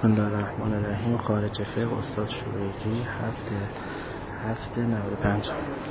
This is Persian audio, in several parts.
بسم الله الرحمن الرحیم. خارج فقه استاد شوریکی 7/95.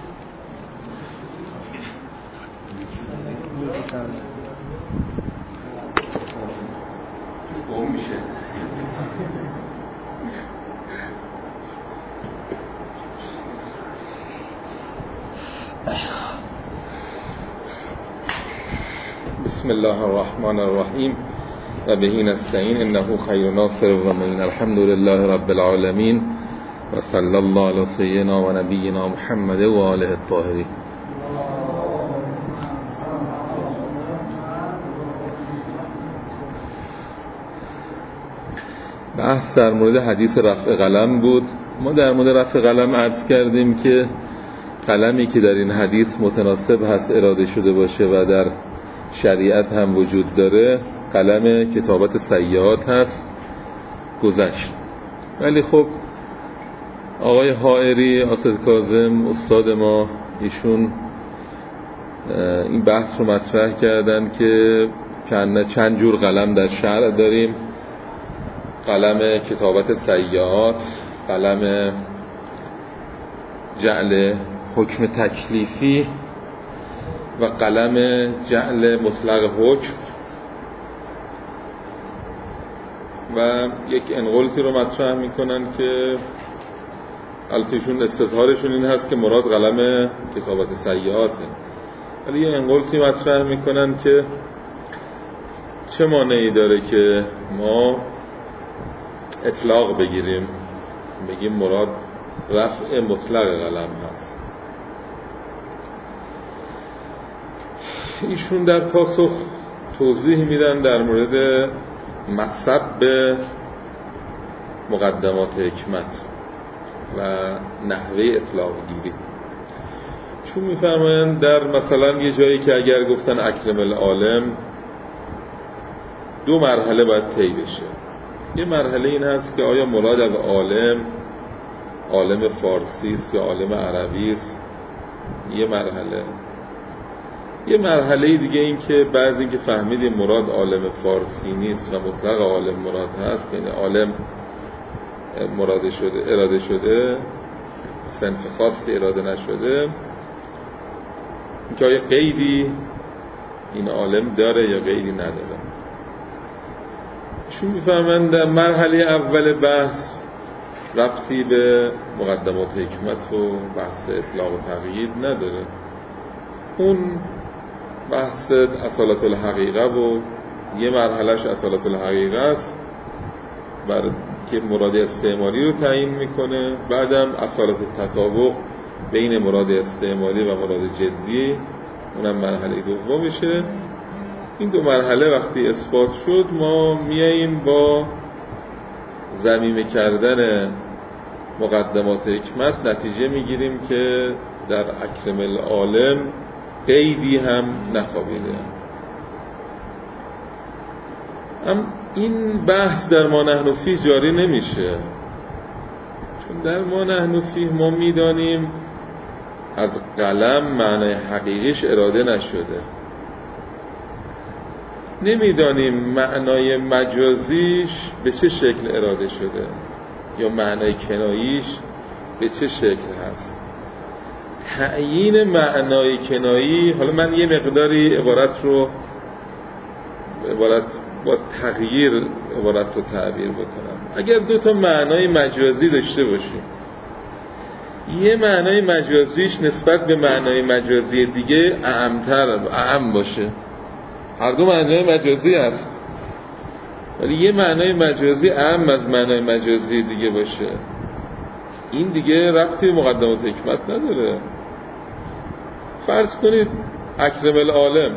بسم الله الرحمن الرحیم و به نستعین انه خیر ناصر و معین. الحمد لله رب العالمین و صلی الله علی سیدنا و نبینا محمد و آله الطاهرین. بحث در مورد حدیث رفع قلم بود. ما در مورد رفع قلم عرض کردیم که قلمی که در این حدیث متناسب هست اراده شده باشه و در شریعت هم وجود داره قلم کتابت سیئات هست. گذشت. ولی خب آقای حائری اسد کاظم استاد ما ایشون این بحث رو مطرح کردن که چند جور قلم در شرع داریم: قلم کتابت سیئات، قلم جعل حکم تکلیفی و قلم جعل مطلق حکم. و یک انقلتی رو مطرح میکنن که البتهشون استظهارشون این هست که مراد قلم کتابت سیئاته، ولی یه انقلتی مطرح میکنن که چه مانعی داره که ما اطلاق بگیریم، بگیم مراد رفع مطلق قلم هست. ایشون در پاسخ توضیح میدن در مورد مصب مقدمات حکمت و نحوه اطلاق گیری. چون میفرمایند در مثلا یه جایی که اگر گفتن اکرم العالم، دو مرحله باید طی بشه. یه مرحله این هست که آیا مراد از عالم فارسی است یا عالم عربی است. یه مرحله دیگه این که بعضی که فهمیدیم مراد عالم فارسی نیست و مطلق عالم مراد هست، یعنی عالم اراده شده، صنف خاصی اراده نشده، که آیا قیدی این عالم داره یا قیدی نداره. چون میفهمن در مرحله اول بحث ربطی به مقدمات حکمت و بحث اطلاق و تقیید نداره. اون بحث اصالت الحقیقه و یه مرحلهش اصالت الحقیقه است که مراد استعمالی رو تعیین میکنه. بعدم اصالت التطابق بین مراد استعمالی و مراد جدی، اونم مرحله دومشه. این دو مرحله وقتی اثبات شد ما میاییم با ضمیمه کردن مقدمات حکمت نتیجه میگیریم که در اکرم العالم قیدی هم نخوابیده. این بحث در ما نحن فیه جاری نمیشه، چون در ما نحن فیه ما میدانیم از قلم معنای حقیقیش اراده نشده، نمیدانیم معنای مجازیش به چه شکل اراده شده یا معنای کناییش به چه شکل هست. تعیین معنای کنایی، حالا من یه مقداری عبارت با تغییر عبارت رو تعبیر بکنم. اگر دو تا معنای مجازی داشته باشیم، یه معنای مجازیش نسبت به معنای مجازی دیگه اعم باشه، هر دو معنای مجازی هست، ولی یه معنای مجازی اعم از معنای مجازی دیگه باشه، این دیگه ربطی به مقدمات حکمت نداره. فرض کنید اکرم العالم،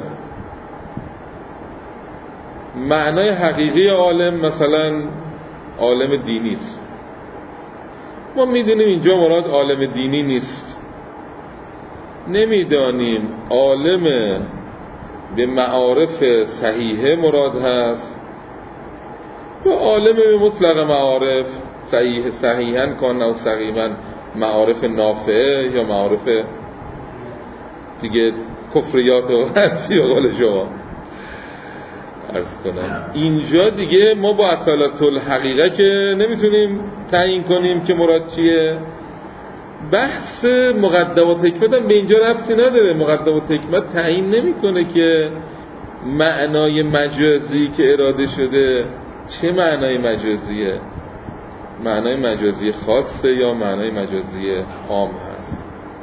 معنای حقیقی عالم مثلا عالم دینی است. ما میدونیم اینجا مراد عالم دینی نیست، نمیدانیم عالم به معارف صحیحه مراد هست و عالم به مطلق معارف صحیحاً کان او سقیماً، معارف نافعه یا معارف دیگه کفریات و هرچی به قول شما. عرض کنم اینجا دیگه ما با اصالت الحقیقه که نمیتونیم تعیین کنیم که مراد چیه. بحث مقدمات حکمت هم به اینجا ربطی نداره. مقدمات حکمت تعیین نمیکنه که معنای مجازی که اراده شده چه معنای مجازیه، معنای مجازی خاصه یا معنای مجازی عام هست.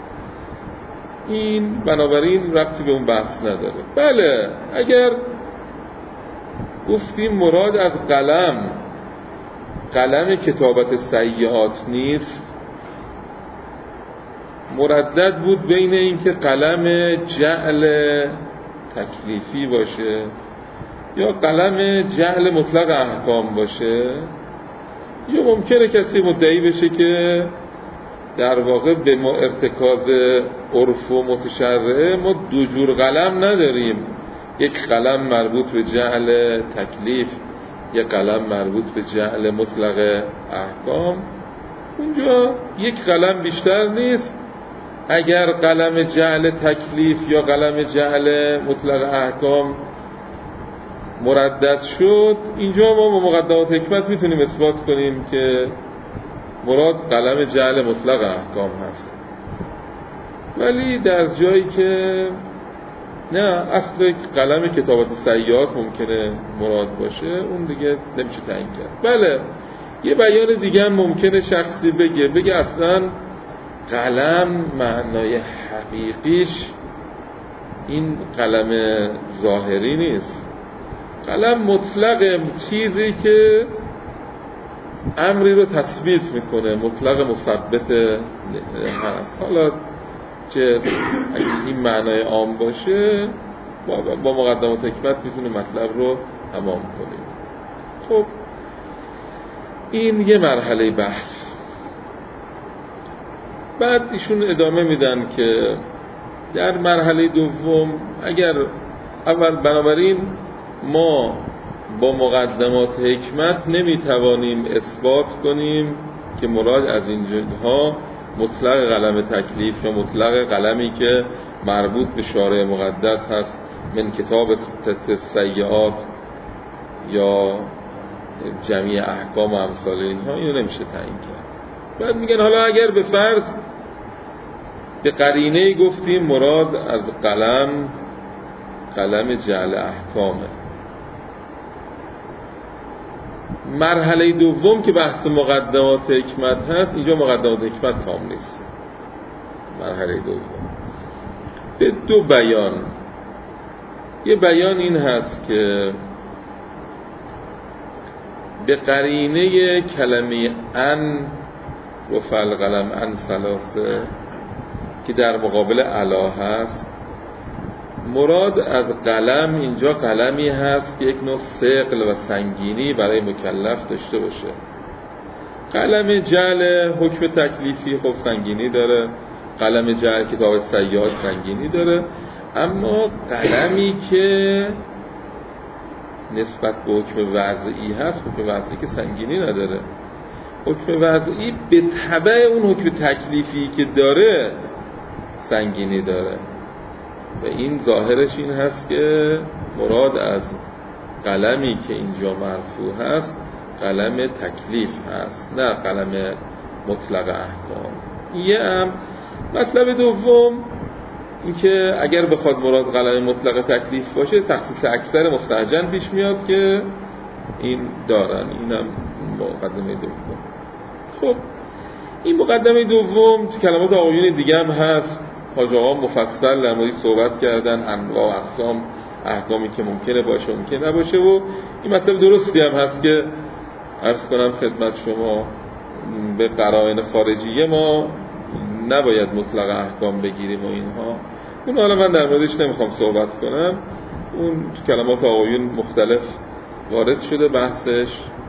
این بنابراین ربطی به اون بحث نداره. بله اگر گفتیم مراد از قلم کتابت سیئات نیست، مردد بود بین این که قلم جعل تکلیفی باشه یا قلم جعل مطلق احکام باشه، یا ممکنه کسی مدعی بشه که در واقع به ما ارتکاز عرف و متشرعه ما دو جور قلم نداریم، یک قلم مربوط به جعل تکلیف، یک قلم مربوط به جعل مطلق احکام. اونجا یک قلم بیشتر نیست. اگر قلم جعل تکلیف یا قلم جعل مطلق احکام مردد شد، اینجا ما با مقدمات حکمت میتونیم اثبات کنیم که مراد قلم جعل مطلق احکام هست. ولی در جایی که نه اصل قلم کتابت سیئات ممکنه مراد باشه، اون دیگه نمیشه تعیین کرد. بله یه بیان دیگه هم ممکنه شخصی بگه اصلا قلم معنای حقیقیش این قلم ظاهری نیست. قلم مطلق چیزی که امری رو تثبیت میکنه، مطلق مثبت هست. حالا چه اگه این معنای عام باشه با مقدمات حکمت میتونه مطلب رو تمام کنیم. خب این یه مرحله بحث. بعد ایشون ادامه میدن که در مرحله دوم اگر اول بنابراین ما با مقدمات حکمت نمیتوانیم اثبات کنیم که مراد از اینجاها مطلق قلم تکلیف یا مطلق قلمی که مربوط به شارع مقدس هست من کتاب ستت سیئات یا جمعی احکام و امثال اینها، اینو نمیشه تعیین کرد. بعد میگن حالا اگر به فرض به قرینه گفتیم مراد از قلم جعل احکامه، مرحله دوم که بحث مقدمات حکمت هست، اینجا مقدمات حکمت تام نیست. مرحله دوم به دو بیان. یه بیان این هست که به قرینه کلمه ان و فالقلم ان ثلاثه که در مقابل علا هست، مراد از قلم اینجا قلمی هست که یک نوع ثقل و سنگینی برای مکلف داشته باشه. قلم جعل حکم تکلیفی خب سنگینی داره، قلم جعل کتاب سیئات سنگینی داره، اما قلمی که نسبت به حکم وضعی هست، حکم وضعی که سنگینی نداره، حکم وضعی به تبع اون حکم تکلیفی که داره سنگینی داره و این ظاهرش این هست که مراد از قلمی که اینجا مرفوع هست قلم تکلیف هست، نه قلم مطلق احکام. یه مطلب دوم این که اگر بخواد مراد قلم مطلق تکلیف باشه، تخصیص اکثر مستهجن پیش میاد که این دارن. اینم مقدمه دوم. خب این مقدمه دوم تو کلمات آقایون دیگه هم هست. حاج آقا مفصل در موردش صحبت کردن، انواع و اقسام احکامی که ممکنه باشه و ممکنه نباشه و این مطلب درستی هم هست که عرض کنم خدمت شما به قرائن خارجیه ما نباید مطلق احکام بگیریم و اینها. اون حالا من در موردش نمیخوام صحبت کنم، اون تو کلمات آقایون مختلف وارد شده بحثش.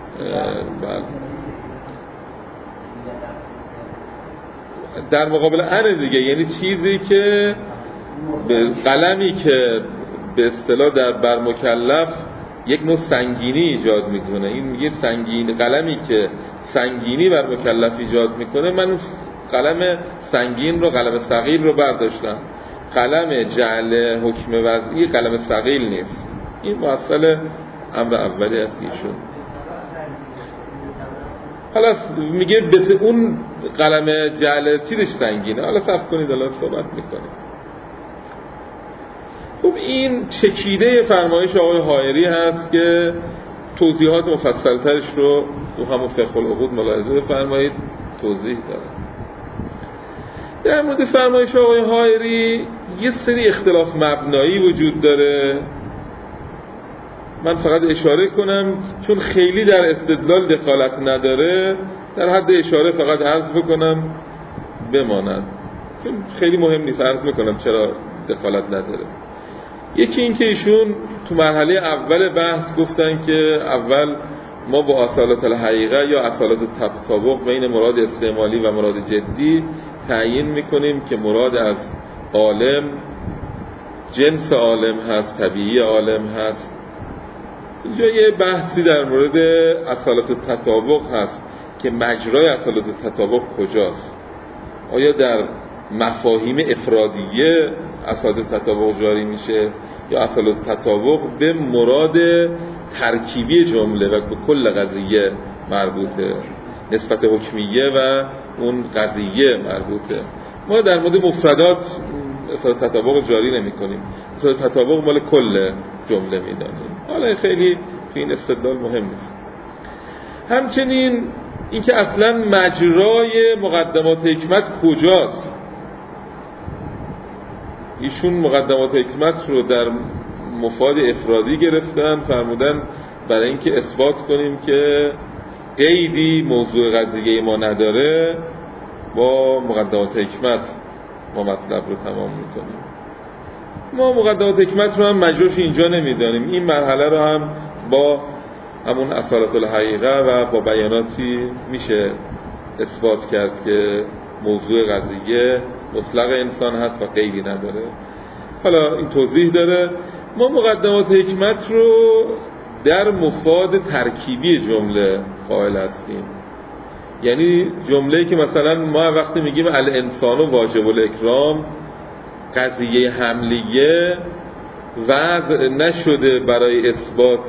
در مقابل ان دیگه، یعنی چیزی که به قلمی که به اصطلاح در بر مکلف یک نوع سنگینی ایجاد میکنه. این میگه سنگین، قلمی که سنگینی بر مکلف ایجاد میکنه. من قلم سنگین رو، قلم ثقیل رو برداشتم. قلم جعل حکم وضعی قلم ثقیل نیست. این مسئله امر اولی است ایشون. حالا میگه اون قلم جعل چیزش سنگینه، حالا صبر کنید الان صحبت میکنیم. خب این چکیده فرمایش آقای حائری هست که توضیحات مفصلترش رو تو همون فقه العقود ملاحظه بفرمایید، توضیح داره. در مورد فرمایش آقای حائری یه سری اختلاف مبنایی وجود داره. من فقط اشاره کنم چون خیلی در استدلال دخالت نداره، در حد اشاره فقط عرض بکنم بماند، چون خیلی مهم نیست. عرض میکنم چرا دخالت نداره. یکی این که ایشون تو مرحله اول بحث گفتن که اول ما با اصالت الحقیقه یا اصالت تطابق بین مراد استعمالی و مراد جدی تعیین میکنیم که مراد از عالم جنس عالم هست، طبیعی عالم هست. اینجا یه بحثی در مورد اصالت تطابق هست که مجرای اصالت تطابق کجاست؟ آیا در مفاهیم افرادیه اصالت تطابق جاری میشه یا اصالت تطابق به مراد ترکیبی جمله و به کل قضیه مربوطه، نسبت حکمیه و اون قضیه مربوطه؟ ما در مورد مفردات اصالت تطابق جاری نمی کنیم، اصالت تطابق مال کل جمله میدانیم. حالا خیلی تو این استدلال مهم نیست. همچنین اینکه اصلا مجرای مقدمات حکمت کجاست؟ ایشون مقدمات حکمت رو در مفاد افرادی گرفتن، فرمودن برای اینکه اثبات کنیم که قیدی موضوع قضیه ما نداره، با مقدمات حکمت ما مطلب رو تمام میکنیم. ما مقدمات حکمت رو هم مجروش اینجا نمیدانیم. این مرحله رو هم با همون اصالت الحقیقه و با بیاناتی میشه اثبات کرد که موضوع قضیه مطلق انسان هست و قیدی نداره. حالا این توضیح داره. ما مقدمات حکمت رو در مفاد ترکیبی جمله قائل هستیم. یعنی جمله‌ای که مثلا ما وقتی میگیم الانسان واجب الاکرام، قضیه حملیه وضع نشده برای اثبات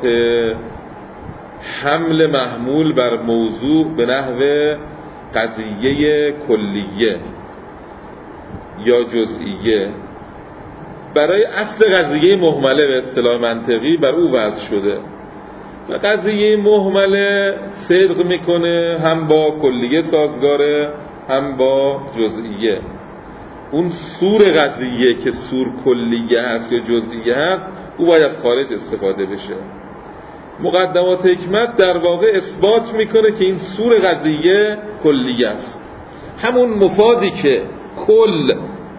حمل محمول بر موضوع به نحو قضیه کلیه یا جزئیه، برای اصل قضیه مهمله به اصطلاح منطقی بر او وضع شده و قضیه مهمله صدق میکنه هم با کلیه سازگاره هم با جزئیه. اون سور قضیه که سور کلیه هست یا جزئیه هست او باید خارج استفاده بشه. مقدمات حکمت در واقع اثبات میکنه که این سور قضیه کلیه است. همون مفادی که کل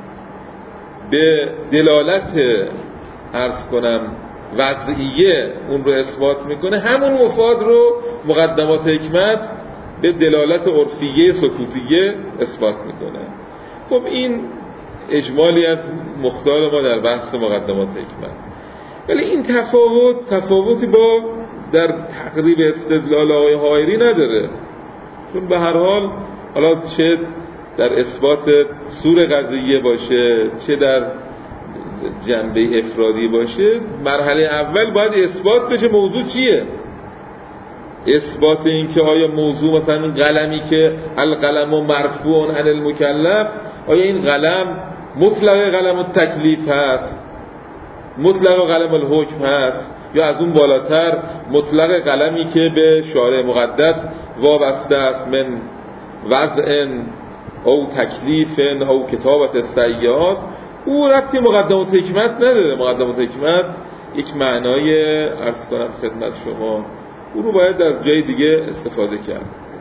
به دلالت عرض کنم وضعیه اون رو اثبات میکنه، همون مفاد رو مقدمات حکمت به دلالت عرفیه سکوتیه اثبات میکنه. خب این اجمالی از مختار ما در بحث مقدمات حکمت. ولی این تفاوتی با در تقریب استدلال آقای حائری نداره، چون به هر حال حالا چه در اثبات سور قضیه باشه چه در جنبه افرادی باشه، مرحله اول باید اثبات بشه موضوع چیه. اثبات این که آیا موضوع مثلا این قلمی که القلم مرفوع عن المکلف، آیا این قلم مطلق قلم التکلیف هست، مطلق قلم الحکم هست، یا از اون بالاتر مطلق قلمی که به شارع مقدس وابسته است من وضع او تکلیف او کتابت السیئات. او ربطی مقدمات حکمت نداره. مقدمات حکمت یک معنای عرض کنم خدمت شما او رو باید از جای دیگه استفاده کرد.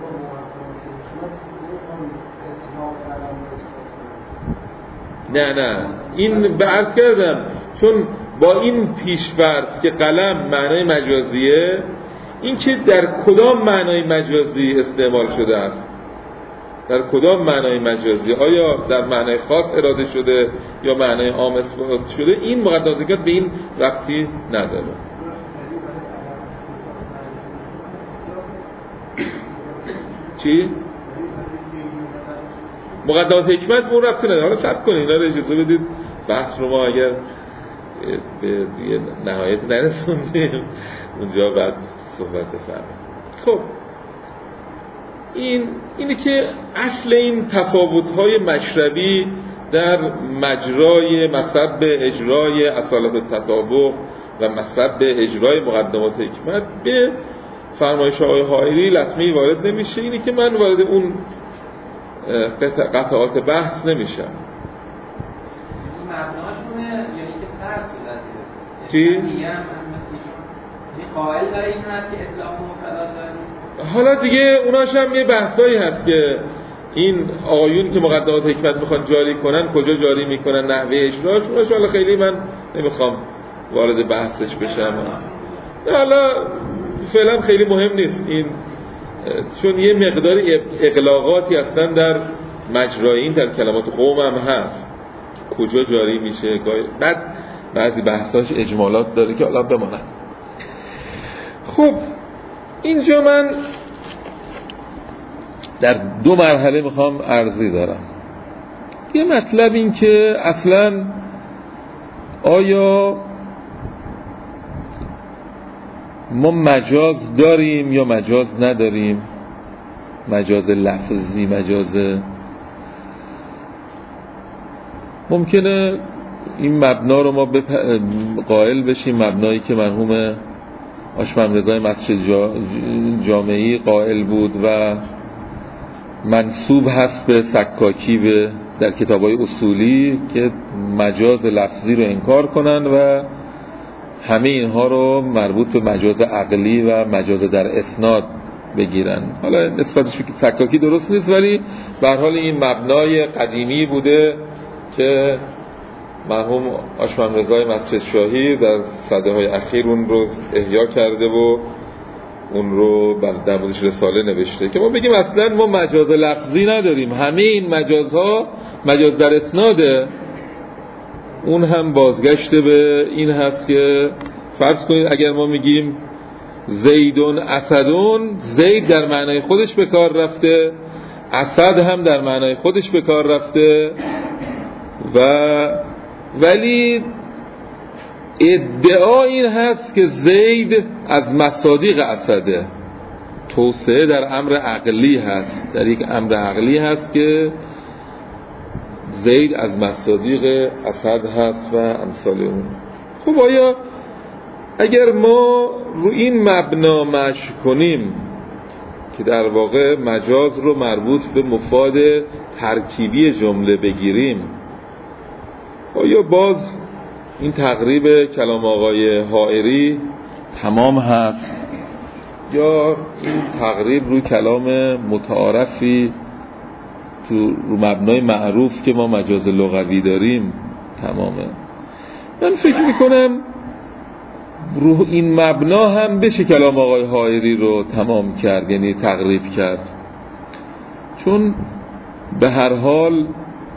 نه این به عرض کردم چون با این پیش‌فرض که قلم معنای مجازیه، این که در کدام معنای مجازی استعمال شده است، در کدام معنای مجازی، آیا در معنای خاص اراده شده یا معنای عام استفاده شده، این مقدمات حکمت به این ربطی نداره. چی؟ مقدمات حکمت به اون ربطی نداره. حالا صبر کنید، اینا رو اجازه بدید بحث رو ما اگر به نهایت نرسوندیم، اونجا بعد صحبت بفرمایید. خب اینی که اصل این تفاوت‌های مشربی در مجرای مصب اجرای اصالت التطابق و مصب اجرای مقدمات حکمت به فرمایش آقای حائری لطمه‌ای وارد نمیشه. اینی که من وارد اون قطعات بحث نمیشم. این مبناشونه یعنی که فرض شده چی؟ قائل داره این هست که اطلاق مبتدا داریم. حالا دیگه اوناش هم یه بحثایی هست که این آقایون که مقدمات حکمت میخوان جاری کنن کجا جاری میکنن، نحوه اجراش، اوناش حالا خیلی من نمیخوام وارد بحثش بشم. حالا فعلا خیلی مهم نیست این، چون یه مقدار اغلاقاتی هستن در مجرای این در کلمات قوم هم هست، کجا جاری میشه، بعد بعضی بحثاش اجمالات داره که حالا بماند. خب اینجا من در دو مرحله میخوام عرضی دارم. یه مطلب این که اصلا آیا ما مجاز داریم یا مجاز نداریم، مجاز لفظی، مجاز ممکنه این مبنا رو ما قائل بشیم، مبنایی که مرحوم آشمم رضای مسجد جامعی قائل بود و منسوب هست به سکاکی در کتاب‌های اصولی که مجاز لفظی رو انکار کنن و همه اینها رو مربوط به مجاز عقلی و مجاز در اسناد بگیرن. حالا نسبتش به سکاکی درست نیست، ولی به هر حال این مبنای قدیمی بوده که مرحوم آشمم رضای مسجد شاهی در سده‌های اخیر اون رو احیا کرده و اون رو در موردش رساله نوشته که ما بگیم اصلا ما مجاز لفظی نداریم، همه این مجازها مجاز در اسناده. اون هم بازگشته به این هست که فرض کنید اگر ما میگیم زیدون اسدون، زید در معنای خودش به کار رفته، اسد هم در معنای خودش به کار رفته، ولی ادعا این هست که زید از مصادیق اسده. توسعه در امر عقلی هست، در یک امر عقلی هست که زید از مصادیق اسد هست و امثال اون. خب آیا اگر ما رو این مبنا مشی کنیم که در واقع مجاز رو مربوط به مفاد ترکیبی جمله بگیریم، آیا باز این تقریب کلام آقای حائری تمام هست یا این تقریب روی کلام متعارفی رو مبنای معروف که ما مجاز لغوی داریم تمامه؟ من فکر میکنم رو این مبنا هم بشه کلام آقای حائری رو تمام کرد، یعنی تقریب کرد، چون به هر حال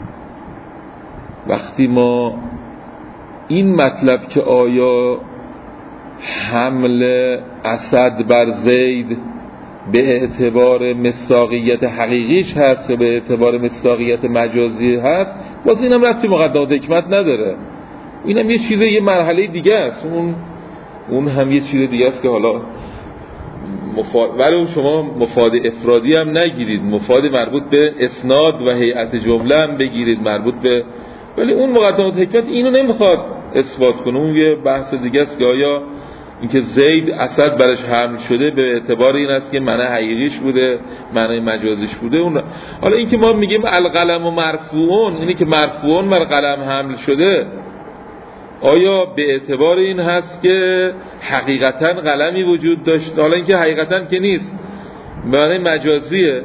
وقتی ما این مطلب که آیا حمل اسد بر زید به اعتبار مصداقیت حقیقیش هست یا به اعتبار مصداقیت مجازی هست، باز اینم ربطی مقدمات حکمت نداره، اینم یه چیز، یه مرحله دیگه است، اون هم یه چیز دیگه است که حالا ولی شما مفاد افرادی هم نگیرید، مفاد مربوط به اسناد و هیئت جمله هم بگیرید مربوط به، ولی اون مقدمات حکمت اینو نمیخواد اثبات کنه. اون یه بحث دیگه است که آیا اینکه زید اسد برش حمل شده به اعتبار این است که معنی حقیقیش بوده معنی مجازیش بوده. اون حالا اینکه ما میگیم القلم و مرفوعون، اینی که مرفوعون بر قلم حمل شده، آیا به اعتبار این هست که حقیقتا قلمی وجود داشت؟ حالا اینکه حقیقتا که نیست، معنی مجازیه.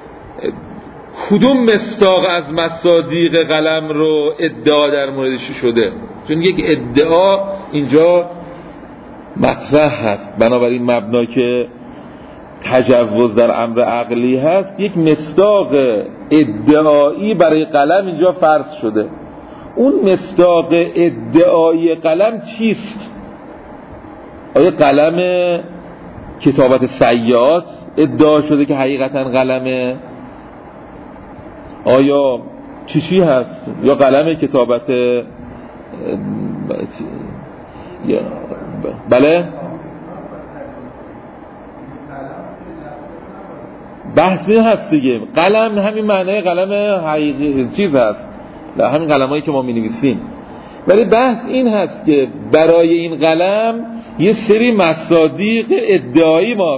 کدوم مصداق از مصادیق قلم رو ادعا در موردش شده؟ چون یک ادعا اینجا مطرح هست، بنابراین مبنا که تجوز در امر عقلی هست، یک مصداق ادعایی برای قلم اینجا فرض شده. اون مصداق ادعایی قلم چیست؟ آیا قلم کتابت سیئات ادعا شده که حقیقتا قلمه؟ آیا چی هست؟ یا قلم کتابت بله بحثی هست دیگه. قلم همین معنی قلم حقیقی چیز هست، همین قلمایی که ما می‌نویسیم، ولی بحث این هست که برای این قلم یه سری مصادیق ادعایی ما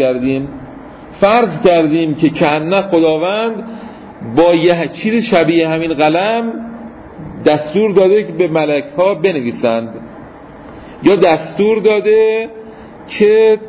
فرض کردیم که کنه خداوند با یه چیز شبیه همین قلم دستور داده که به ملک‌ها بنویسند، یا دستور داده که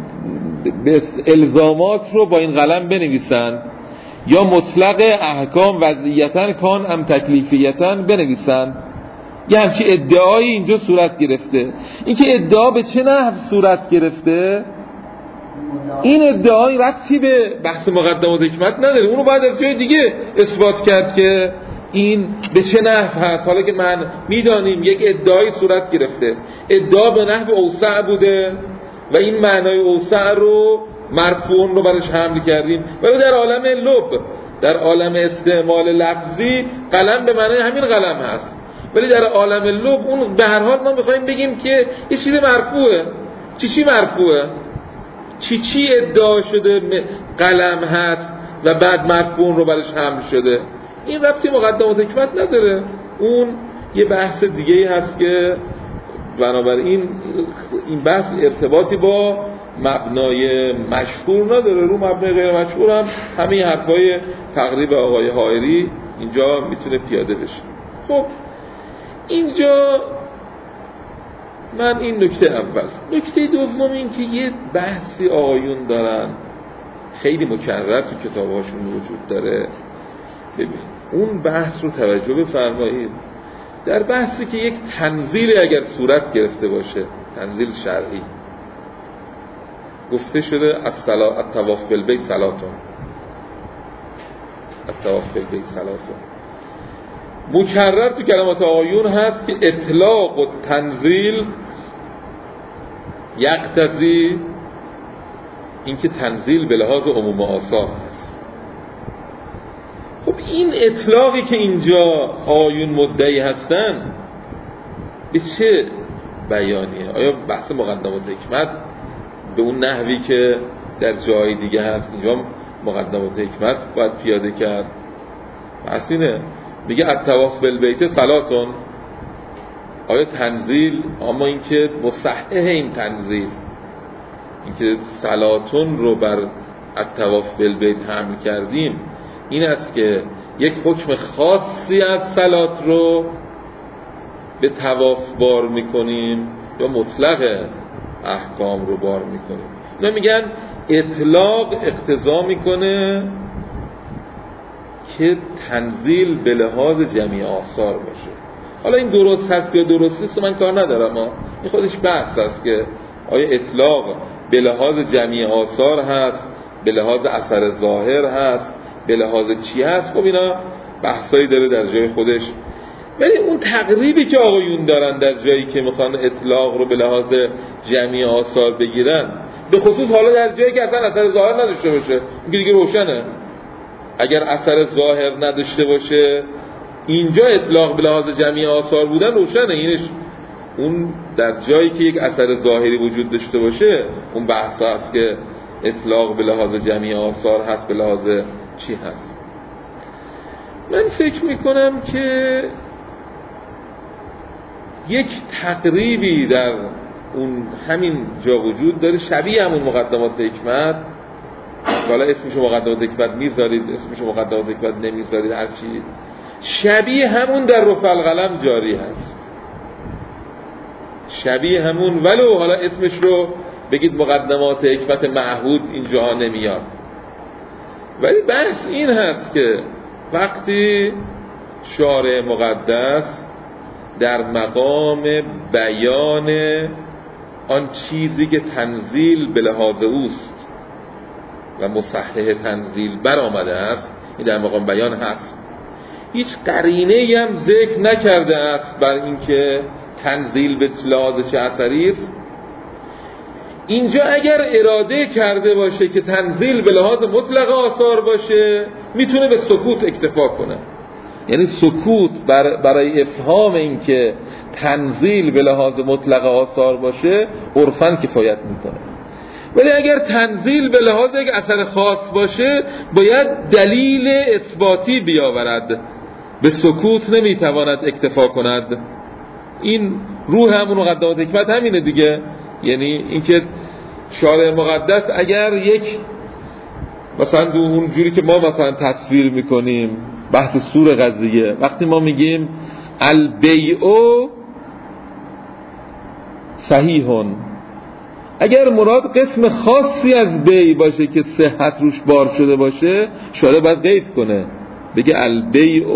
الزامات رو با این قلم بنویسند، یا مطلق احکام وضعیتاً کان ام تکلیفیتاً بنویسند. یه همچی ادعایی اینجا صورت گرفته. این که ادعا به چه نحو صورت گرفته، این ادعای ربطی به بحث مقدمات حکمت نداره، اونو باید از جای دیگه اثبات کرد که این به چه نحو هست. حالا که من میدانیم یک ادعای صورت گرفته، ادعا به نحو اوسع بوده و این معنای اوسع رو مرفوع رو برش حمل کردیم، ولی در عالم لب، در عالم استعمال لفظی قلم به معنای همین قلم هست، ولی در عالم لب اون به هر حال ما میخوایم بگیم که یه چیز مرفوعه. چی مرفوعه؟ چی ادعا شده قلم هست و بعد مرفوع رو برش حمل شده. این ربطی مقدمات حکمت نداره، اون یه بحث دیگه هست که بنابراین این بحث ارتباطی با مبنای مشهور نداره. رو مبنای غیر مشهور هم همین حرفای تقریب آقای حائری اینجا میتونه پیاده بشه. خب اینجا من این نکته اول. نکته دوم این که یه بحثی آقایون دارن خیلی مکرر تو کتابهاشون وجود داره. ببین اون بحث رو توجه بفرمایید. در بحثی که یک تنزیل اگر صورت گرفته باشه، تنزیل شرعی، گفته شده الطواف بالبیت صلاتون، الطواف بالبیت صلاتون، مکرر تو کلمات آقایون هست که اطلاق و تنزیل یقتضی این که تنزیل به لحاظ عموم آثار هست. خب این اطلاقی که اینجا آقایون مدعی هستن به چه بیانیه؟ آیا بحث مقدمات حکمت به اون نحوی که در جای دیگه هست اینجا مقدمات حکمت باید پیاده کرد؟ بحث اینه، میگه الطواف بالبیت صلاتون، آیا تنزیل، اما اینکه مصحح این تنزیل، اینکه صلاتون رو بر الطواف بالبیت حمل کردیم، این است که یک حکم خاصی از صلات رو به طواف بار میکنیم یا مطلق احکام رو بار میکنیم. اینا میگن اطلاق اقتضا میکنه که تنزیل به لحاظ جمعی آثار باشه. حالا این درست هست یا درست نیست من کار ندارم، این خودش بحث هست که آیا اطلاق به لحاظ جمعی آثار هست، به لحاظ اثر ظاهر هست، به لحاظ چی هست. خب اینا بحثایی داره در جای خودش، ولی اون تقریبی که آقایون دارن در جایی که میخوان اطلاق رو به لحاظ جمعی آثار بگیرن، به خصوص حالا در جایی که اصلا اثر ظاهر نداشته باشه، این دیگه روشنه. اگر اثر ظاهر نداشته باشه اینجا اطلاق به لحاظ جمعی آثار بودن روشنه. اینش اون در جایی که یک اثر ظاهری وجود داشته باشه اون بحث هست که اطلاق به لحاظ جمعی آثار هست، به لحاظ چی هست. من فکر میکنم که یک تقریبی در اون همین جا وجود داره شبیه همون مقدمات حکمت. حالا اسمشو مقدمات حکمت میذارید، اسمشو مقدمات حکمت نمیذارید، هر چی شبیه همون در رفع القلم جاری هست، شبیه همون، ولو حالا اسمش رو بگید مقدمات حکمت معهود اینجا نمیاد. ولی بحث این هست که وقتی شارع مقدس در مقام بیان آن چیزی که تنزیل به لحاظ اوست و مصحح تنزیل بر آمده است، این در مقام بیان هست، هیچ قرینه‌ای هم ذکر نکرده است بر اینکه تنزیل به لحاظ چه اثری است. اینجا اگر اراده کرده باشه که تنزیل به لحاظ مطلق آثار باشه میتونه به سکوت اکتفا کنه، یعنی سکوت برای افهام این که تنزیل به لحاظ مطلق آثار باشه عرفاً کفایت میکنه. ولی اگر تنزیل به لحاظ یک اثر خاص باشه باید دلیل اثباتی بیاورد، به سکوت نمیتواند اکتفا کند. این روح همون مقدمات حکمت همینه دیگه. یعنی اینکه شارع مقدس اگر یک مثلا اون جوری که ما مثلا تصویر میکنیم بحث سور قضیه، وقتی ما میگیم البیع صحیحون، اگر مراد قسم خاصی از بیع باشه که صحت روش بار شده باشه شارع باید قید کنه، بگه البیع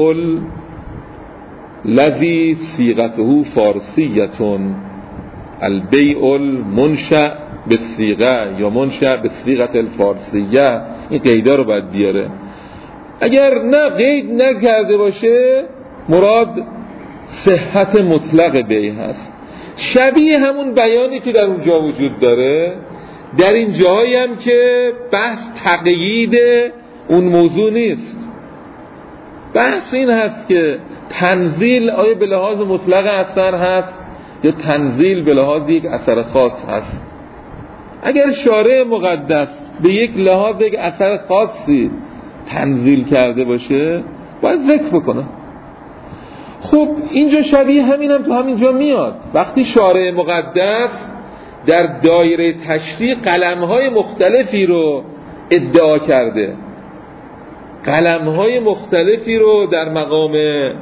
الذی صیغته فارسیتون، البیع المنشأ بالصیغه یا منشأ بالصیغه الفارسیه. این قیدا رو باید بیاره. اگر نه قید نکرده باشه مراد صحت مطلق بیع هست. شبیه همون بیانی که در اونجا وجود داره در این جایی هم که بحث تقیید اون موضوع نیست. بحث این هست که تنزیل آیا به لحاظ مطلق اثر هست یا تنزیل به لحاظ یک اثر خاص هست. اگر شارع مقدس به یک لحاظ یک اثر خاصی تنزیل کرده باشه باید ذکر بکنه. خب اینجا شبیه همین هم تو همینجا میاد. وقتی شارع مقدس در دایره تشریع قلم‌های مختلفی رو ادعا کرده، قلم‌های مختلفی رو در مقام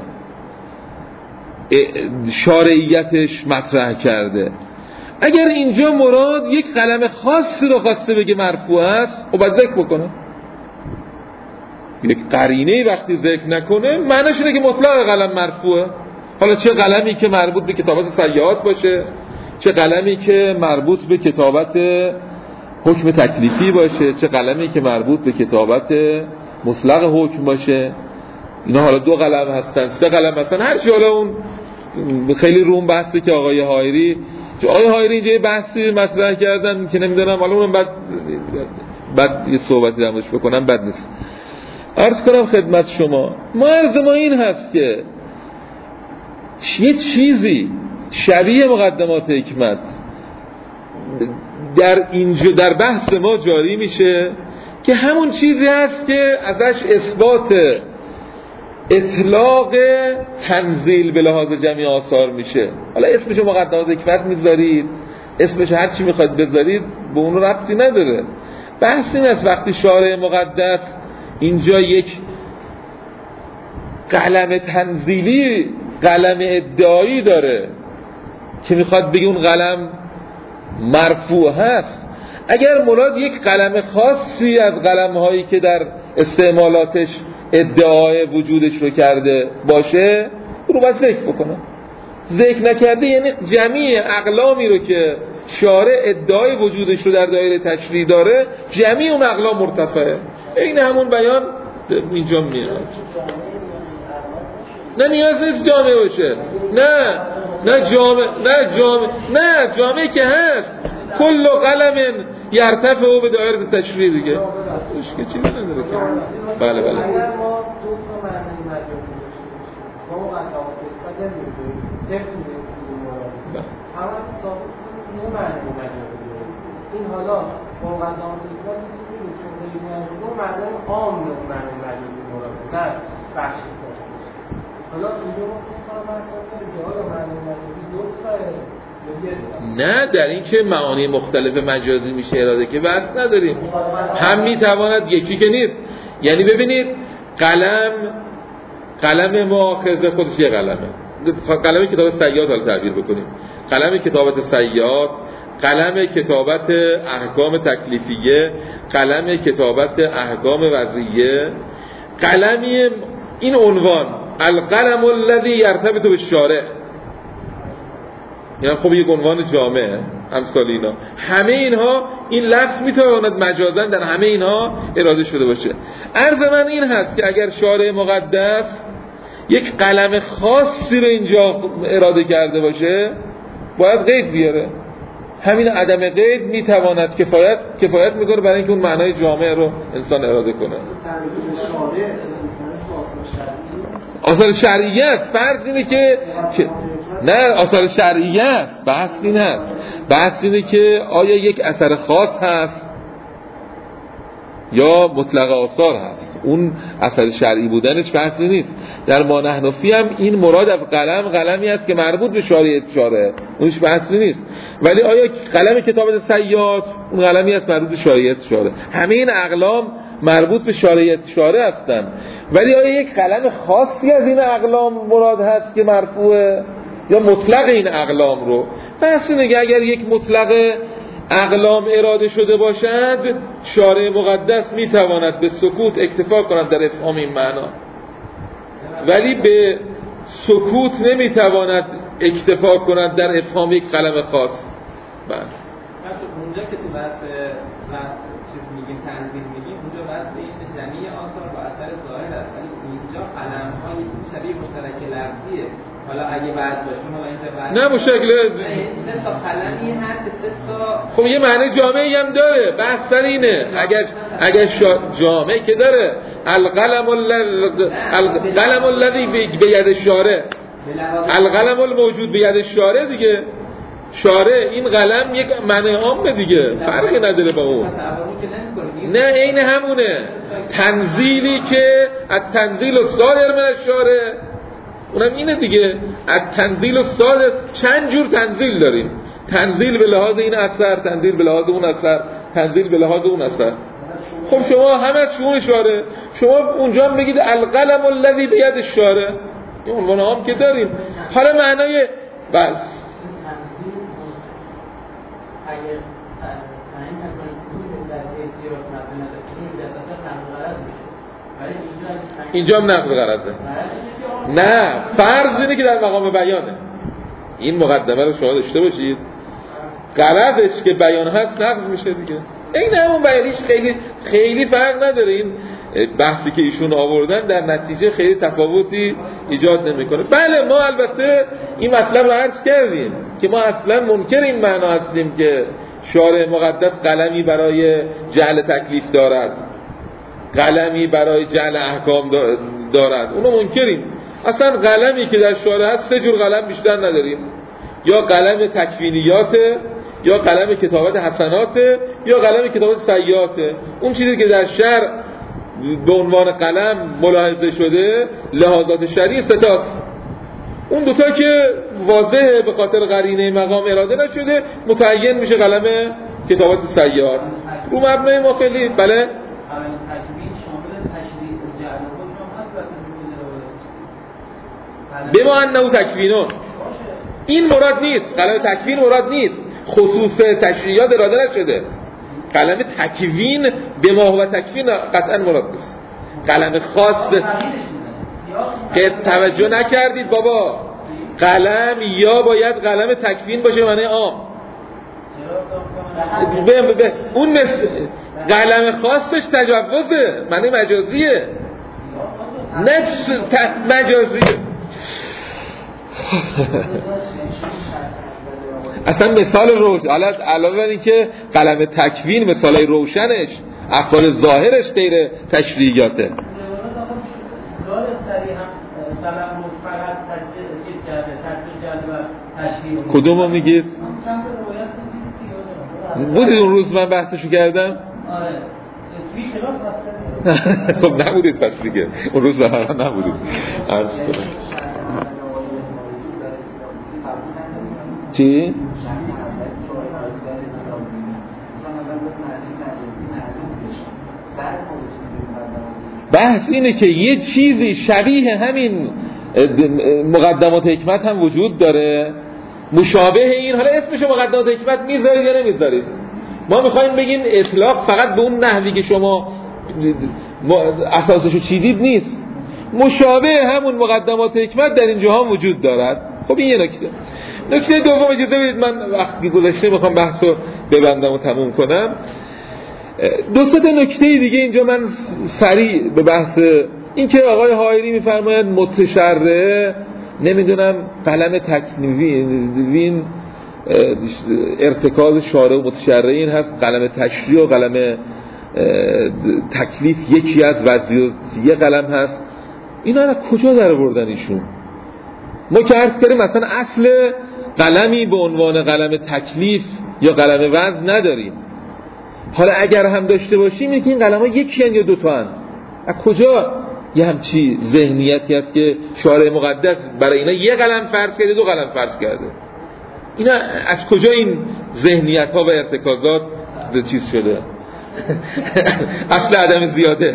شارعیتش مطرح کرده، اگر اینجا مراد یک قلم خاصی رو خواسته بگه مرفوع است خب باید ذکر بکنه. یک قرینه وقتی ذکر نکنه معنیش اینه که مطلق قلم مرفوعه. حالا چه قلمی که مربوط به کتابت سیاحات باشه، چه قلمی که مربوط به کتابت حکم تکلیفی باشه، چه قلمی که مربوط به کتابت مطلق حکم باشه، اینا حالا 2 قلم هستن، 3 قلم هستن، هر چی. حالا اون خیلی روم بحثی که آقای هایری اینجا یه بحثی مطرح کردن که نمیدونم، حالا اونم بعد یه صحبتی در موردش بکنم بد نیست. عرض کنم خدمت شما، عرض ما این هست که یه چیزی شبیه مقدمات حکمت در بحث ما جاری میشه که همون چیزی هست که ازش اثبات اطلاق تنزیل به لحاظ جمعی آثار میشه. حالا اسمشو مقدمات حکمت میذارید، اسمشو هر چی میخواید بذارید، به اون ربطی نداره. بحث این است وقتی شارع مقدس اینجا یک قلم تنزیلی، قلم ادعایی داره که میخواد بگه اون قلم مرفوع هست، اگر مراد یک قلم خاصی از قلم‌هایی که در استعمالاتش ادعای وجودش رو کرده باشه رو باید ذکر بکنه. ذکر نکرده یعنی جمعی اقلامی رو که شارع ادعای وجودش رو در دایره تشریع داره جمعی اون اقلام مرتفعه. این همون بیان اینجا میاد. نه نیاز نیست جامعه باشه، نه جامعه که هست کل قلم یرتفع او به دایره تشریع دیگه که چیزی نداره که بله اگر ما 2 تا معنی مجازی ما مقدمات حکمت نمی‌دونیم همه ثابت کنیم یه معنی مجازی این حالا با مقدمات حکمت می‌تونیم چون خیلی معنی معنی عام معنی مجازی مراد نه بخش خاصی. حالا اینجا ما فکر مثلا که حالا معنی مجازی 2 تا نه در این که معانی مختلف مجازی میشه اراده که بحث نداریم، هم میتواند یکی که نیست. یعنی ببینید قلم مؤاخذه خودش یه قلمه، قلم کتابت سیاحات حالا تعبیر بکنیم، قلم کتابت سیاحات، قلم کتابت احکام تکلیفیه، قلم کتابت احکام وضعیه، قلمی این عنوان القلم الذی یرتبط بالشارع، یعنی خب یک عنوان جامعه امثال اینا، همه اینها این لفظ میتواند مجازاً در همه اینها اراده شده باشه. عرض من این هست که اگر شارع مقدس یک قلم خاصی رو اینجا اراده کرده باشه باید قید بیاره. همین عدم قید میتواند کفایت میکنه برای اینکه اون معنای جامعه رو انسان اراده کنه. آثار شرعیه است. فرض اینه که نه آثار شرعیه است، بحث این هست. بحث اینه که آیا یک اثر خاص هست یا مطلق آثار هست. اون اثر شرعی بودنش بحثی نیست. در ما نحنفی هم این مراد از قلمی است که مربوط به شارع اشاره، اونش بحثی نیست. ولی آیا قلم کتابت صیاد اون قلمی است مربوط به شارع اشاره؟ همه این اقلام مربوط به شارع اشاره هستن. ولی آیا یک قلم خاصی از این اقلام مراد هست که مرفوعه یا مطلق این اقلام رو؟ بحث اینه که اگر یک مطلق اقلام اراده شده باشد، شارع مقدس میتواند به سکوت اکتفا کند در افهام این معنا، ولی به سکوت نمیتواند اکتفا کند در افهام یک قلم خاص. بله اونجا که تو بحث چیز میگیم تنظیم میگیم، اونجا بحث این جمعی آثار با اثر ظاهر است، ولی اینجا قلم های شبیه مشترک لفظیه. حالا اگه بعد باشه ما اینجا نه مشکل سه تا قلمی هست، سه تا خب یه معنی جامعی هم داره. بحث سر اینه اگر جامعی که داره القلم الذی به ید الشارع، القلم الموجود به ید الشارع دیگه. شارع این قلم یک معنی عامه دیگه، فرقی نداره با اون. نه این همونه تنزیلی که التنزیل الصادر من الشارع، اونم اینه دیگه. التنزیل الصادر، چند جور تنزیل داریم، تنزیل به لحاظ این اثر، تنزیل به لحاظ اون اثر، تنزیل به لحاظ اون اثر. خب شما همه شون شارع، شما اونجا هم بگید القلم الذی بید الشارع، این عنوان عام که داریم. حالا معنای بس اینجا هم نقض غرضه. نه فرض اینه که در مقام بیانه. این مقدمه رو شما داشته باشید، غرضش که بیان هست نقض میشه دیگه. این همون بیانیش خیلی فرق نداره. این بحثی که ایشون آوردن در نتیجه خیلی تفاوتی ایجاد نمیکنه. بله ما البته این مطلب رو عرض کردیم که ما اصلا منکر این معنا هستیم که شارع مقدس قلمی برای جعل تکلیف دارد، قلمی برای جعل احکام دارد، اونو منکریم. اصلا قلمی که در شارع هست سه جور قلم بیشتر نداریم، یا قلم تکوینیاته، یا قلم کتابت حسناته، یا قلم کتابت سیئاته. اون چیزی که در شرع به عنوان قلم ملاحظه شده لحاظات شرعی ستاست. اون دوتا که واضحه به خاطر قرینه مقام اراده نشده، متعین میشه قلم کتابت سیئات رو مبنای ما. خیلی بله بما انه تکوینون، این مراد نیست، قلم تکوین مراد نیست، خصوص تشریعات اراده نشده. قلم تکوین به ما هو تکوین قطعا مراد نیست. قلم خاص که توجه نکردید بابا، قلم یا باید قلم تکوین باشه معنی عام، اون قلم خاصش تجوزه معنی مجازیه، نه مجازیه. اصلا مثال روشن، علاوه بر این که قلم تکوین مثالای روشنش افعال ظاهرش غیر تشریعیاته. کدومو میگید؟ بودید اون روز من بحثشو کردم؟ خب نبودید پس دیگه، اون روز من نبودید. عرض کنم چی؟ بحث اینه که یه چیزی شبیه همین مقدمات حکمت هم وجود داره، مشابه این. حالا اسمش مقدمات حکمت میذارید یا نمیذارید؟ ما میخوایم بگیم اطلاق فقط به اون نحوی که شما اساسشو چیدید نیست، مشابه همون مقدمات حکمت در این جهان وجود دارد. خب این یه نکته. نکته دوم اجازه بدید من وقتی گذشته میخوام بحثو ببندم و تموم کنم. دو سه تا نکته دیگه اینجا من سریع به بحث این که آقای حائری میفرماید متشرع نمیدونم قلم تکوین ارتکاز شارع و متشرعین هست، قلم تشریع و قلم تکلیف یکی از وضعیه قلم هست. اینا از کجا در آوردن ایشون؟ ما که عرض کردیم مثلا اصل قلمی به عنوان قلم تکلیف یا قلم وزن نداریم. حالا اگر هم داشته باشیم اینکه این قلم‌ها یکی هن یا دوتا هن. از کجا یه همچی ذهنیتی هست که شارع مقدس برای اینا یه قلم فرض کرده، دو قلم فرض کرده؟ اینا از کجا این ذهنیت ها و ارتکازات چیز شده؟ اصل عدم زیاده.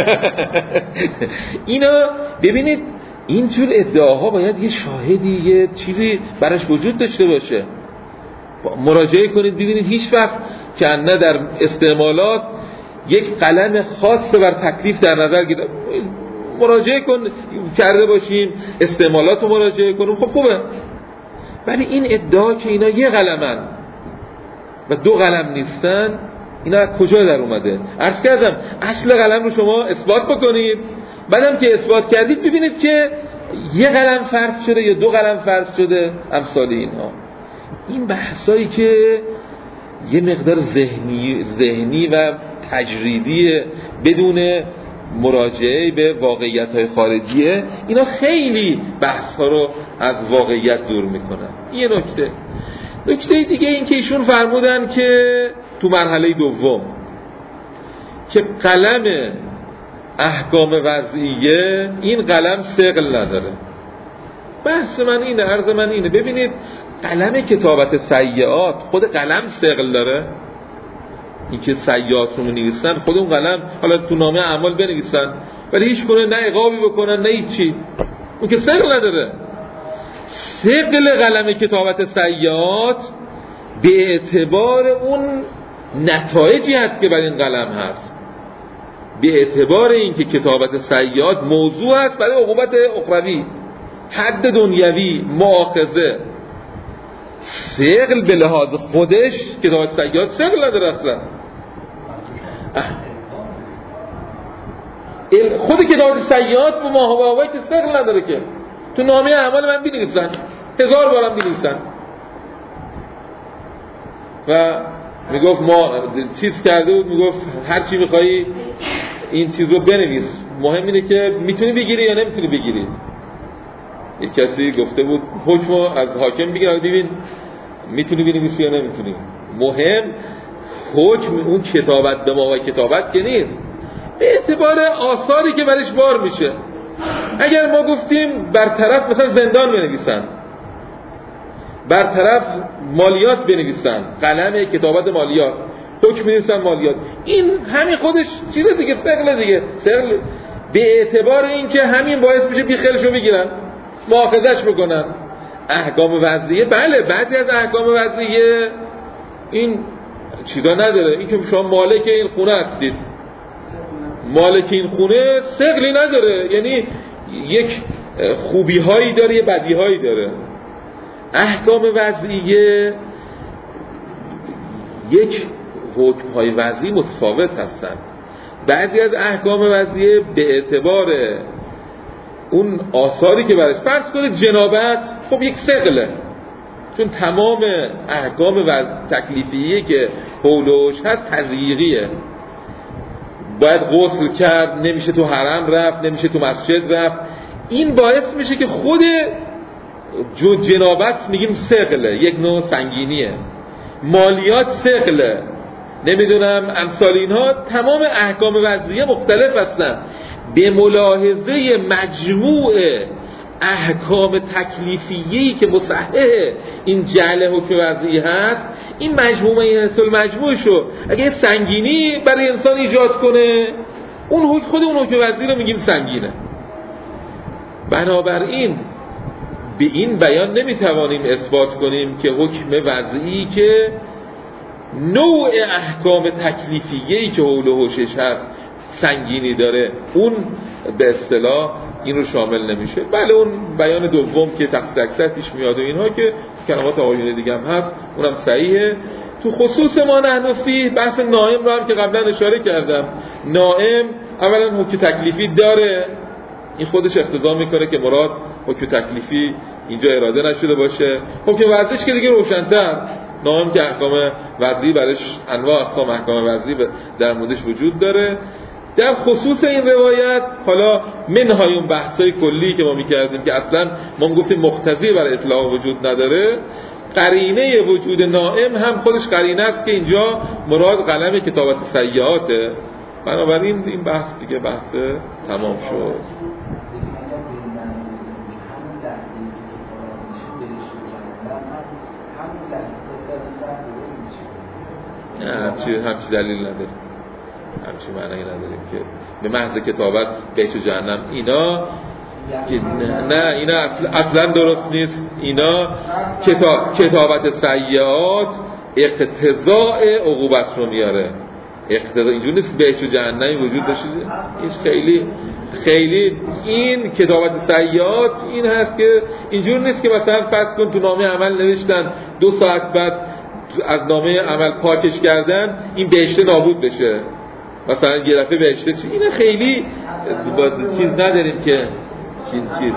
اینا ببینید اینجور ادعاها باید یه شاهدی، یه چیزی براش وجود داشته باشه. مراجعه کنید ببینید هیچ وقت که نه در استعمالات یک قلم خاص بر تکلیف در نظر گرفته مراجعه کرده باشیم، استعمالات رو مراجعه کنیم، خب خوبه. ولی این ادعا که اینا یه قلمن و دو قلم نیستن، اینا از کجا در اومده؟ عرض کردم اصل قلم رو شما اثبات بکنید، بعدم که اثبات کردید ببینید که یه قلم فرض شده یا دو قلم فرض شده، امثال اینها. این بحثایی که یه مقدار ذهنی و تجریدی بدون مراجعه به واقعیت‌های خارجیه، اینا خیلی بحث‌ها رو از واقعیت دور میکنن. یه نکته دیگه این که ایشون فرمودن که تو مرحله دوم که قلم احکام وضعیه این قلم ثقل نداره. بحث من اینه، عرض من اینه، ببینید قلم کتابت سیئات خود قلم ثقل داره؟ این که سیئات رو نویسن خود اون قلم، حالا تو نامه اعمال بنویسن ولی هیچ کنه نه عقابی بکنن نه هیچی، اون که ثقل نداره. ثقل قلم کتابت سیئات به اعتبار اون نتایجی هست که بر این قلم هست، به اعتبار این که کتابت سیئات موضوع هست برای عقوبت اخروی، حد دنیوی، مؤاخذه. ثقل به لحاظ خودش کتابت سیئات ثقل نداره اصلا. خود کتابت سیئات به ماهوایی که ثقل نداره که تو نامه اعمال من بنویسن، 1000 بارم بنویسن. و میگفت ما چیز کرده بود، میگفت هر چی میخوایی این چیز رو بنویس، مهم اینه که میتونی بگیری یا نمیتونی بگیری. یک کسی گفته بود حکم از حاکم بگیر، ببین میتونی بنویسی یا نمیتونی. مهم حکم اون کتابت به ما و کتابت که نیست، به اعتبار آثاری که برش بار میشه. اگر ما گفتیم برطرف مثلا زندان بنویسن، برطرف مالیات بنویسن، قلم کتابت مالیات، حکم بنویسن مالیات، این همین خودش چیزه دیگه، ثقل دیگه. ثقل به اعتبار این که همین باعث میشه بیخیالشو بگیرن، مؤاخذش بکنن. احکام وضعیه بله، بعضی از احکام وضعیه این چیزا نداره. این که شما مالک این خونه هستید، مالک این خونه ثقلی نداره، یعنی یک خوبی هایی داره، یه بدی هایی داره. احکام وضعیه یک حکم های وضعی متفاوت هستن. بعضی از احکام وضعیه به اعتبار اون آثاری که برش، فرض کنید جنابت، خب یک ثقله، چون تمام احکام و تکلیفیه که حولوش هست تضییقیه. باید غسل کرد، نمیشه تو حرم رفت، نمیشه تو مسجد رفت. این باعث میشه که خود جنابت میگیم ثقله، یک نوع سنگینیه. مالیات ثقله، نمیدونم امثال اینها. تمام احکام وضعیه مختلف هستن. به ملاحظه مجموع احکام تکلیفیه‌ای که مصحح این جعل حکم وضعی هست، این مجموعه مجموعشو اگه سنگینی برای انسان ایجاد کنه، اون خود اون حکم وضعی رو میگیم سنگینه. بنابراین به این بیان نمیتوانیم اثبات کنیم که حکم وضعی که نوع احکام تکلیفیه‌ای که حول و حوشش هست سنگینی داره، اون به اصطلاح این رو شامل نمیشه. بله اون بیان دوم که تخصیص اکثر پیش میاد و اینها که کلمات آقایون دیگه هم هست، اونم صحیحه. تو خصوص ما نحن فیه، بحث نائم رو هم که قبلا اشاره کردم، نائم اولا حکم تکلیفی داره، این خودش اقتضا میکنه که مراد حکم تکلیفی اینجا اراده نشده باشه. حکم وضعیش که دیگه روشن‌تر، نائم که احکام وضعی برش انواع اقسام احکام وضعی در موردش وجود داره. در خصوص این روایت حالا منهای اون بحثای کلی که ما می‌کردیم که اصلا ما گفتیم مقتضی برای اطلاق وجود نداره، قرینه وجود نائم هم خودش قرینه است که اینجا مراد قلم کتابت سیئاته. بنابراین این بحث دیگه بحث تمام شد. همچی دلیل نداره، همچی معنی نداریم که به محض کتابت بیت جهنم اینا که نه اینا اصلا درست نیست. اینا کتابت سیئات اقتضاء عقوبت رو میاره. اینجور نیست بیت جهنمی وجود داشته. این خیلی این کتابت سیئات این هست که اینجور نیست که مثلا فرض کن تو نامه عمل نوشتن 2 ساعت بعد از نامه عمل پاکش کردن این بهشته نابود بشه، مثلا یه دفعه بهشته این خیلی چیز نداریم که چیز.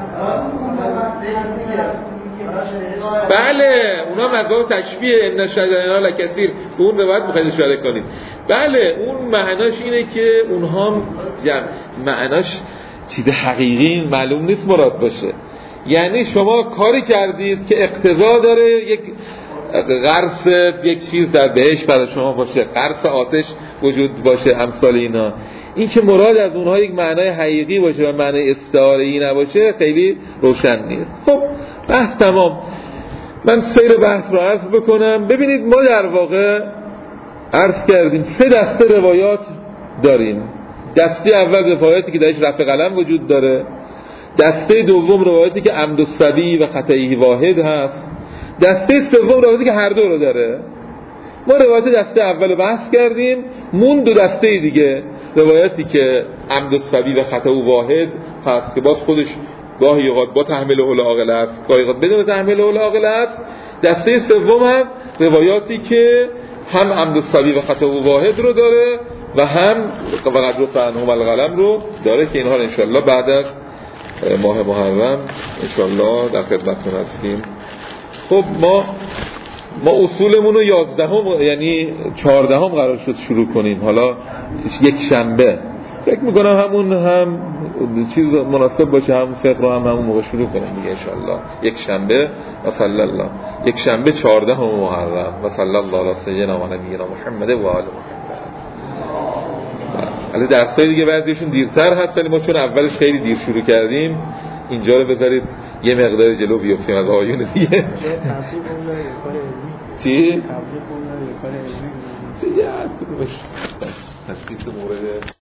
بله اونا مقام تشبیه ان شجرنا لکثیر به اون روایت میخواید اشاره کنید. بله اون معناش اینه که اونها معناش چیز حقیقی معلوم نیست مراد باشه. یعنی شما کاری کردید که اقتضا داره یک قرص یک چیز در بهشت برای شما باشه، قرص آتش وجود باشه، امثال اینا. این که مراد از اونها یک معنای حقیقی باشه و معنای استعاره‌ای نباشه خیلی روشن نیست. خب بحث تمام. من سیر بحث رو عرض بکنم. ببینید ما در واقع عرض کردیم 3 دسته روایات داریم. دسته اول روایاتی که درش رفع قلم وجود داره، دسته دوم روایاتی که عمد الصبی و خطئه واحد هست، دسته سوم روایتی که هر دو رو داره. ما روایت دسته اول رو بحث کردیم، مون 2 دسته دیگه، روایتی که عمد الصبی و خطأ واحد هست که باز خودش گاهی اوقات با تحمل العاقل است، گاهی اوقات بدون تحمل العاقل است. دسته سوم هم روایاتی که هم عمد الصبی و خطأ واحد رو داره و هم وقد رفع عنهم القلم رو داره که اینها ان شاء الله بعد از ماه محرم ان شاء الله در خدمتتون هستیم. خب ما اصولمون رو 11 یعنی 14 قرار شد شروع کنیم. حالا یک شنبه فکر میکنم همون هم چیز مناسب باشه، هم فقه رو همون موقع شروع کنیم دیگه ان شاء الله. یک شنبه و صلی الله، یک شنبه 14 محرم و صلی الله علی سیدنا و نبینا محمد و آل محمد. الان درسای دیگه بعضیشون دیرتر هست ولی ما چون اولش خیلی دیر شروع کردیم اینجا رو بذارید یه مقدار جلو بیافتیم از آیون دیگه. چی؟ تشخیص مورد